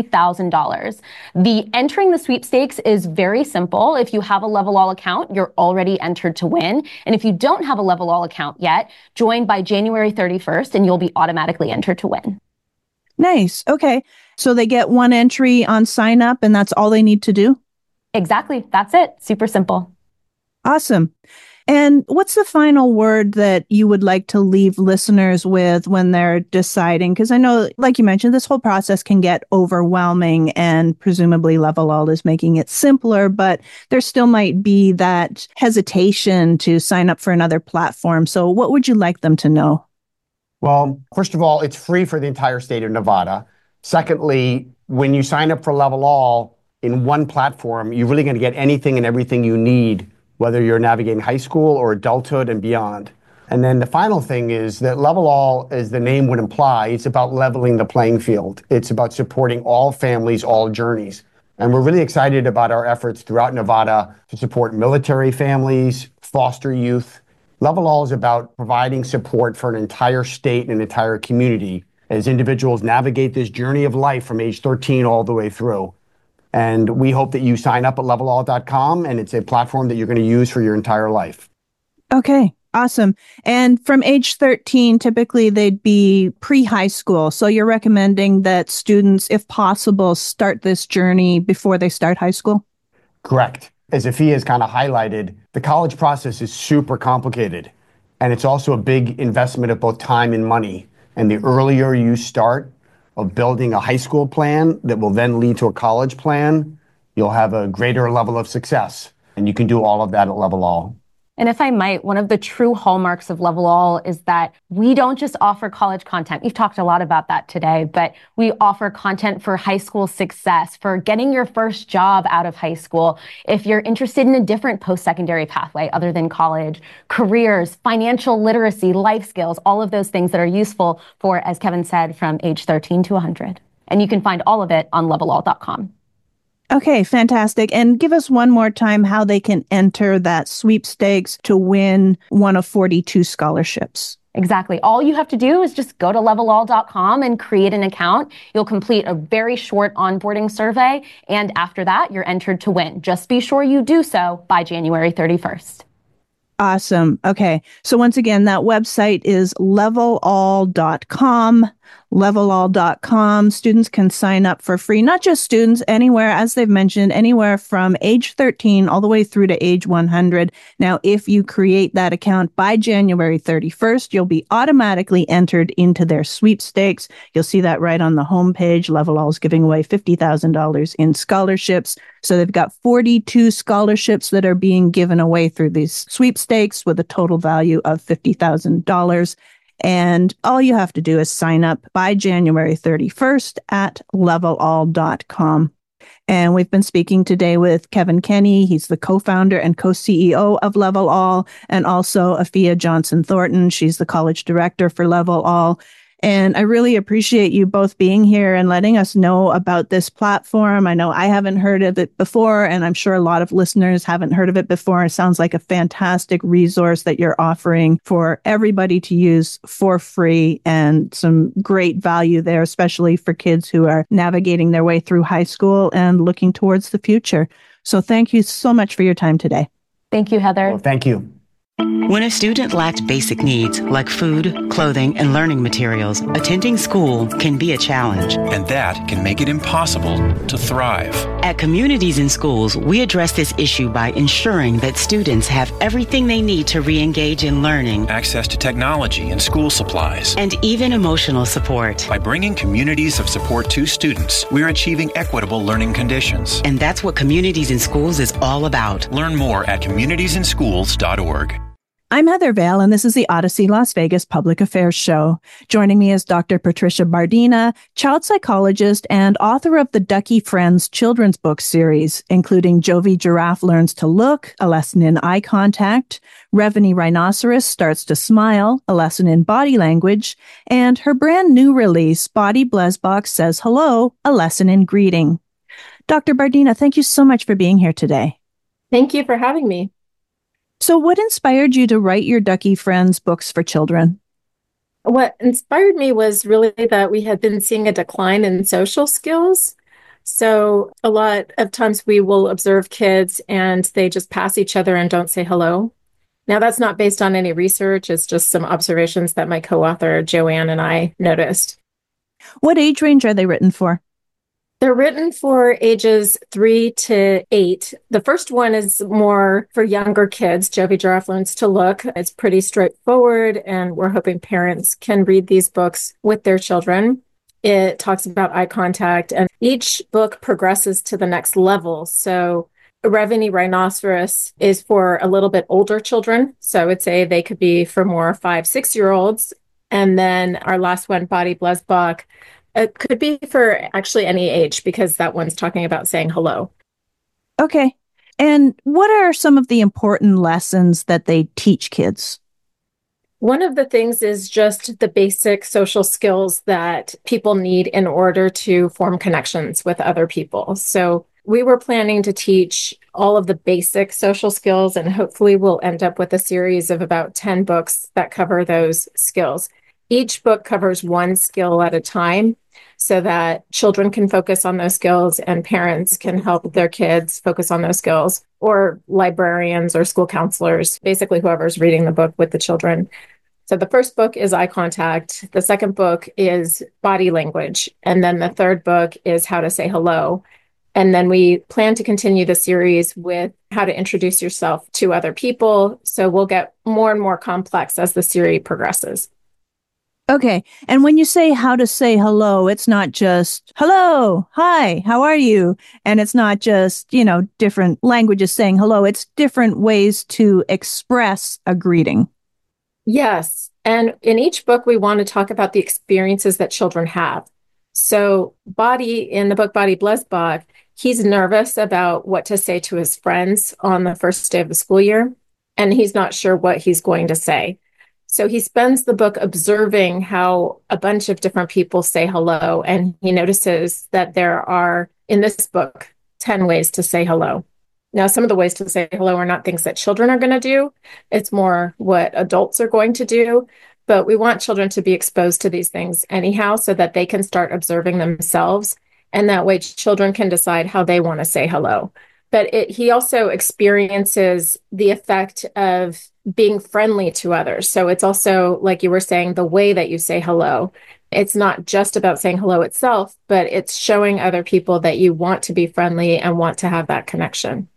$50,000. Entering the sweepstakes is very simple. If you have a Level All account, you're already entered to win. And if you don't have a Level All account yet, join by January 31st and you'll be automatically entered to win. Nice. Okay. So they get one entry on sign up and that's all they need to do? Exactly. That's it. Super simple. Awesome. And what's the final word that you would like to leave listeners with when they're deciding? Because I know, like you mentioned, this whole process can get overwhelming and presumably Level All is making it simpler, but there still might be that hesitation to sign up for another platform. So what would you like them to know? Well, first of all, it's free for the entire state of Nevada. Secondly, when you sign up for Level All in one platform, you're really going to get anything and everything you need, whether you're navigating high school or adulthood and beyond. And then the final thing is that Level All, as the name would imply, it's about leveling the playing field. It's about supporting all families, all journeys. And we're really excited about our efforts throughout Nevada to support military families, foster youth. Level All is about providing support for an entire state and an entire community as individuals navigate this journey of life from age 13 all the way through. And we hope that you sign up at levelall.com, and it's a platform that you're going to use for your entire life. Okay, awesome. And from age 13, typically they'd be pre-high school. So you're recommending that students, if possible, start this journey before they start high school? Correct. As Afia has kind of highlighted, the college process is super complicated. And it's also a big investment of both time and money. And the earlier you start of building a high school plan that will then lead to a college plan, you'll have a greater level of success. And you can do all of that at Level All. And if I might, one of the true hallmarks of Level All is that we don't just offer college content. We've talked a lot about that today, but we offer content for high school success, for getting your first job out of high school. If you're interested in a different post-secondary pathway other than college, careers, financial literacy, life skills, all of those things that are useful for, as Kevin said, from age 13 to 100. And you can find all of it on levelall.com. Okay, fantastic. And give us one more time how they can enter that sweepstakes to win one of 42 scholarships. Exactly. All you have to do is just go to levelall.com and create an account. You'll complete a very short onboarding survey. And after that, you're entered to win. Just be sure you do so by January 31st. Awesome. Okay. So once again, that website is levelall.com. Levelall.com. Students can sign up for free, not just students, anywhere, as they've mentioned, anywhere from age 13 all the way through to age 100. Now, if you create that account by January 31st, you'll be automatically entered into their sweepstakes. You'll see that right on the homepage. Level All is giving away $50,000 in scholarships. So they've got 42 scholarships that are being given away through these sweepstakes with a total value of $50,000. And all you have to do is sign up by January 31st at levelall.com. And we've been speaking today with Kevin Kenny. He's the co-founder and co-CEO of Level All, and also Afia Johnson Thornton. She's the college director for Level All. And I really appreciate you both being here and letting us know about this platform. I know I haven't heard of it before, and I'm sure a lot of listeners haven't heard of it before. It sounds like a fantastic resource that you're offering for everybody to use for free, and some great value there, especially for kids who are navigating their way through high school and looking towards the future. So thank you so much for your time today. Thank you, Heather. Well, thank you. When a student lacks basic needs like food, clothing, and learning materials, attending school can be a challenge. And that can make it impossible to thrive. At Communities in Schools, we address this issue by ensuring that students have everything they need to re-engage in learning, access to technology and school supplies, and even emotional support. By bringing communities of support to students, we're achieving equitable learning conditions. And that's what Communities in Schools is all about. Learn more at communitiesinschools.org. I'm Heather Vale, and this is the Odyssey Las Vegas Public Affairs Show. Joining me is Dr. Patricia Bardina, child psychologist and author of the Ducky Friends children's book series, including Jovi Giraffe Learns to Look, a lesson in eye contact, Revenue Rhinoceros Starts to Smile, a lesson in body language, and her brand new release, Body Blesbok Says Hello, a lesson in greeting. Dr. Bardina, thank you so much for being here today. Thank you for having me. So what inspired you to write your Ducky Friends books for children? What inspired me was really that we had been seeing a decline in social skills. So a lot of times we will observe kids and they just pass each other and don't say hello. Now, that's not based on any research. It's just some observations that my co-author Joanne and I noticed. What age range are they written for? They're written for ages 3 to 8. The first one is more for younger kids. Jovi Giraffe Learns to Look. It's pretty straightforward, and we're hoping parents can read these books with their children. It talks about eye contact, and each book progresses to the next level. So Revenue Rhinoceros is for a little bit older children. So I would say they could be for more 5-6-year-olds. And then our last one, Body Blesbok, it could be for actually any age, because that one's talking about saying hello. Okay. And what are some of the important lessons that they teach kids? One of the things is just the basic social skills that people need in order to form connections with other people. So we were planning to teach all of the basic social skills, and hopefully we'll end up with a series of about 10 books that cover those skills. Each book covers one skill at a time, so that children can focus on those skills and parents can help their kids focus on those skills, or librarians or school counselors, basically whoever's reading the book with the children. So the first book is eye contact. The second book is body language. And then the third book is how to say hello. And then we plan to continue the series with how to introduce yourself to other people. So we'll get more and more complex as the series progresses. Okay. And when you say how to say hello, it's not just hello, hi, how are you? And it's not just, different languages saying hello. It's different ways to express a greeting. Yes. And in each book, we want to talk about the experiences that children have. So in the book Body Blesbok, he's nervous about what to say to his friends on the first day of the school year, and he's not sure what he's going to say. So he spends the book observing how a bunch of different people say hello, and he notices that there are, in this book, 10 ways to say hello. Now, some of the ways to say hello are not things that children are going to do. It's more what adults are going to do. But we want children to be exposed to these things anyhow, so that they can start observing themselves. And that way children can decide how they want to say hello. But he also experiences the effect of being friendly to others. So it's also, like you were saying, the way that you say hello. It's not just about saying hello itself, but it's showing other people that you want to be friendly and want to have that connection.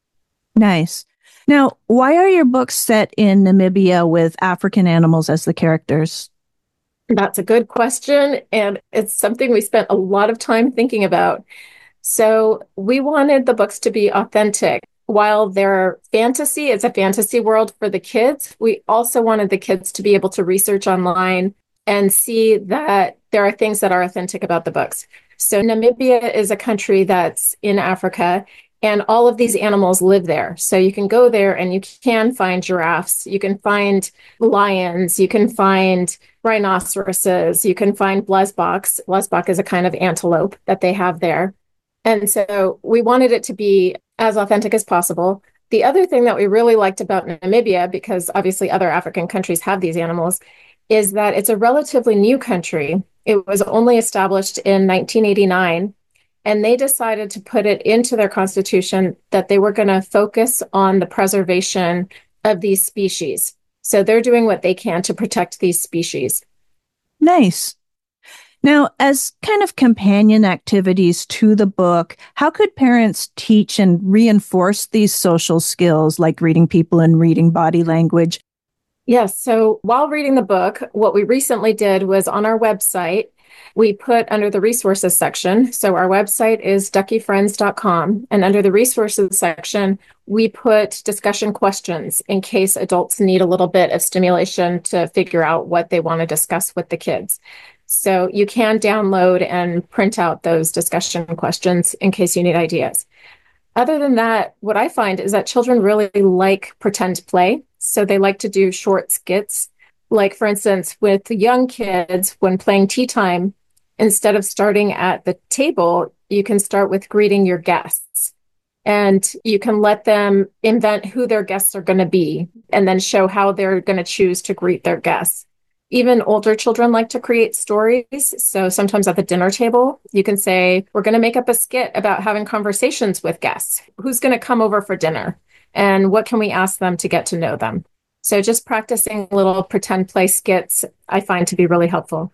Nice. Now, why are your books set in Namibia with African animals as the characters? That's a good question. And it's something we spent a lot of time thinking about. So we wanted the books to be authentic. While they're fantasy, it's a fantasy world for the kids, we also wanted the kids to be able to research online and see that there are things that are authentic about the books. So Namibia is a country that's in Africa, and all of these animals live there. So you can go there and you can find giraffes, you can find lions, you can find rhinoceroses, you can find blesboks. Blesbok is a kind of antelope that they have there. And so we wanted it to be as authentic as possible. The other thing that we really liked about Namibia, because obviously other African countries have these animals, is that it's a relatively new country. It was only established in 1989, and they decided to put it into their constitution that they were going to focus on the preservation of these species. So they're doing what they can to protect these species. Nice. Now, as kind of companion activities to the book, how could parents teach and reinforce these social skills like reading people and reading body language? Yes. So while reading the book, what we recently did was on our website, we put under the resources section. So our website is duckyfriends.com. And under the resources section, we put discussion questions in case adults need a little bit of stimulation to figure out what they want to discuss with the kids. So you can download and print out those discussion questions in case you need ideas. Other than that, what I find is that children really like pretend play. So they like to do short skits. Like, for instance, with young kids, when playing tea time, instead of starting at the table, you can start with greeting your guests. And you can let them invent who their guests are going to be and then show how they're going to choose to greet their guests. Even older children like to create stories. So sometimes at the dinner table, you can say, we're going to make up a skit about having conversations with guests. Who's going to come over for dinner? And what can we ask them to get to know them? So just practicing little pretend play skits, I find to be really helpful.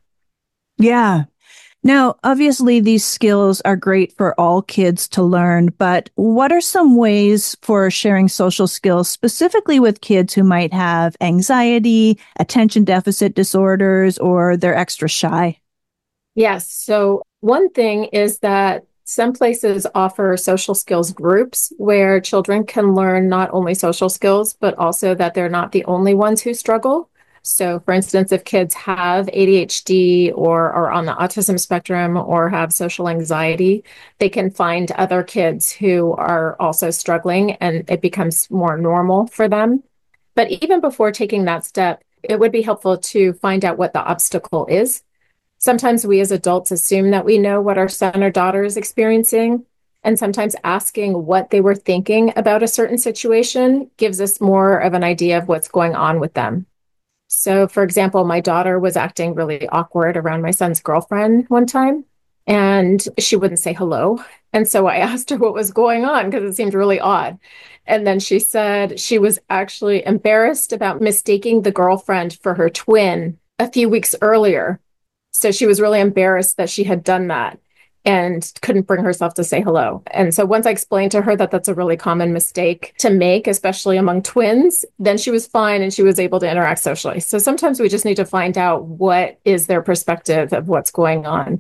Yeah. Now, obviously, these skills are great for all kids to learn, but what are some ways for sharing social skills specifically with kids who might have anxiety, attention deficit disorders, or they're extra shy? Yes. So one thing is that some places offer social skills groups where children can learn not only social skills, but also that they're not the only ones who struggle. So, for instance, if kids have ADHD or are on the autism spectrum or have social anxiety, they can find other kids who are also struggling and it becomes more normal for them. But even before taking that step, it would be helpful to find out what the obstacle is. Sometimes we as adults assume that we know what our son or daughter is experiencing, and sometimes asking what they were thinking about a certain situation gives us more of an idea of what's going on with them. So, for example, my daughter was acting really awkward around my son's girlfriend one time, and she wouldn't say hello. And so I asked her what was going on because it seemed really odd. And then she said she was actually embarrassed about mistaking the girlfriend for her twin a few weeks earlier. So she was really embarrassed that she had done that and couldn't bring herself to say hello. And so once I explained to her that that's a really common mistake to make, especially among twins, then she was fine and she was able to interact socially. So sometimes we just need to find out what is their perspective of what's going on.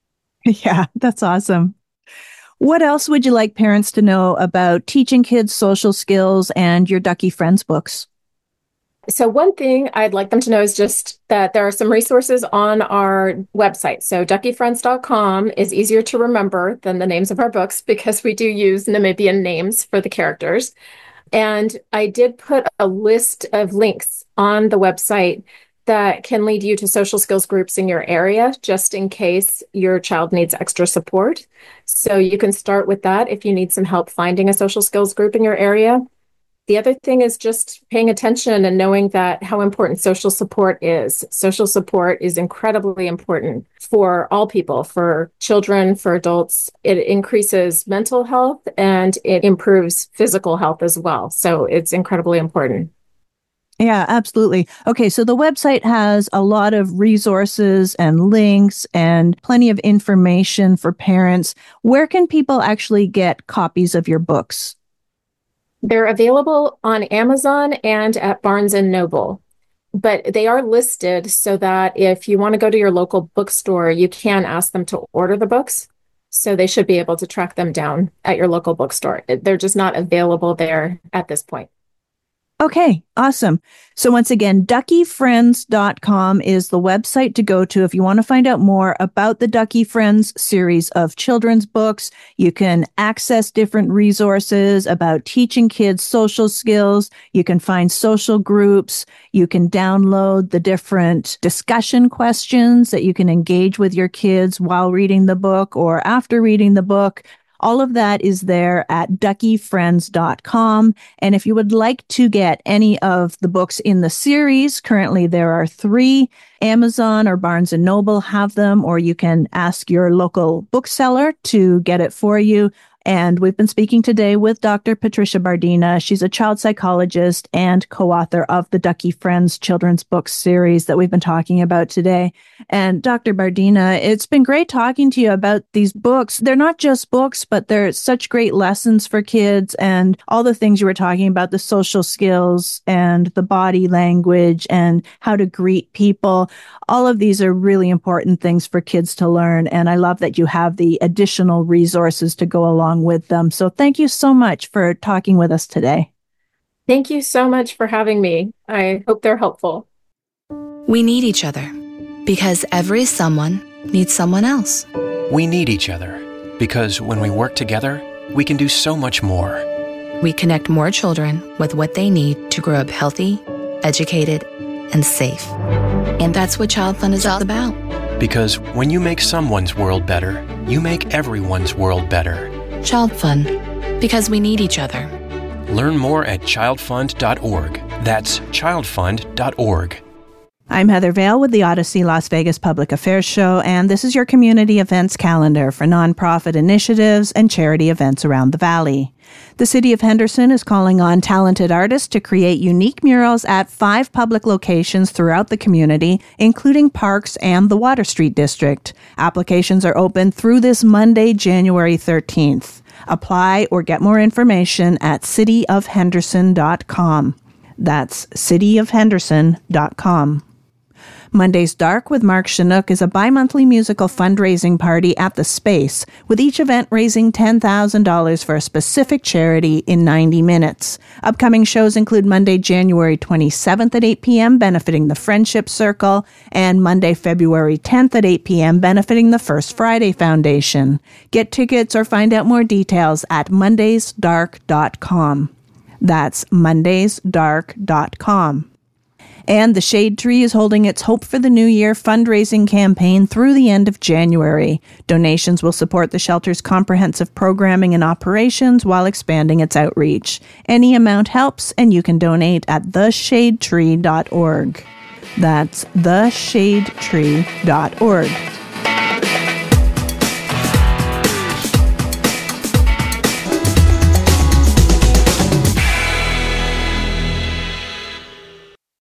Yeah, that's awesome. What else would you like parents to know about teaching kids social skills and your Ducky Friends books? So one thing I'd like them to know is just that there are some resources on our website. So duckyfriends.com is easier to remember than the names of our books because we do use Namibian names for the characters. And I did put a list of links on the website that can lead you to social skills groups in your area, just in case your child needs extra support. So you can start with that if you need some help finding a social skills group in your area. The other thing is just paying attention and knowing that how important social support is. Social support is incredibly important for all people, for children, for adults. It increases mental health and it improves physical health as well. So it's incredibly important. Yeah, absolutely. Okay, so the website has a lot of resources and links and plenty of information for parents. Where can people actually get copies of your books? They're available on Amazon and at Barnes & Noble, but they are listed so that if you want to go to your local bookstore, you can ask them to order the books. So they should be able to track them down at your local bookstore. They're just not available there at this point. Okay, awesome. So once again, duckyfriends.com is the website to go to if you want to find out more about the Ducky Friends series of children's books. You can access different resources about teaching kids social skills. You can find social groups. You can download the different discussion questions that you can engage with your kids while reading the book or after reading the book. All of that is there at duckyfriends.com. And if you would like to get any of the books in the series, currently there are 3. Amazon or Barnes & Noble have them, or you can ask your local bookseller to get it for you. And we've been speaking today with Dr. Patricia Bardina. She's a child psychologist and co-author of the Ducky Friends children's book series that we've been talking about today. And Dr. Bardina, it's been great talking to you about these books. They're not just books, but they're such great lessons for kids and all the things you were talking about, the social skills and the body language and how to greet people. All of these are really important things for kids to learn. And I love that you have the additional resources to go along with them. So thank you so much for talking with us today. Thank you so much for having me. I hope they're helpful. We need each other because every someone needs someone else. We need each other because when we work together, we can do so much more. We connect more children with what they need to grow up healthy, educated, and safe. And that's what Child Fund is all about. Because when you make someone's world better, you make everyone's world better. Child Fund, because we need each other. Learn more at childfund.org. That's childfund.org. I'm Heather Vale with the Odyssey Las Vegas Public Affairs Show, and this is your community events calendar for nonprofit initiatives and charity events around the valley. The City of Henderson is calling on talented artists to create unique murals at 5 public locations throughout the community, including parks and the Water Street District. Applications are open through this Monday, January 13th. Apply or get more information at cityofhenderson.com. That's cityofhenderson.com. Monday's Dark with Mark Chinook is a bi-monthly musical fundraising party at the Space, with each event raising $10,000 for a specific charity in 90 minutes. Upcoming shows include Monday, January 27th at 8 p.m. benefiting the Friendship Circle, and Monday, February 10th at 8 p.m. benefiting the First Friday Foundation. Get tickets or find out more details at mondaysdark.com. That's mondaysdark.com. And the Shade Tree is holding its Hope for the New Year fundraising campaign through the end of January. Donations will support the shelter's comprehensive programming and operations while expanding its outreach. Any amount helps, and you can donate at theshadetree.org. That's theshadetree.org.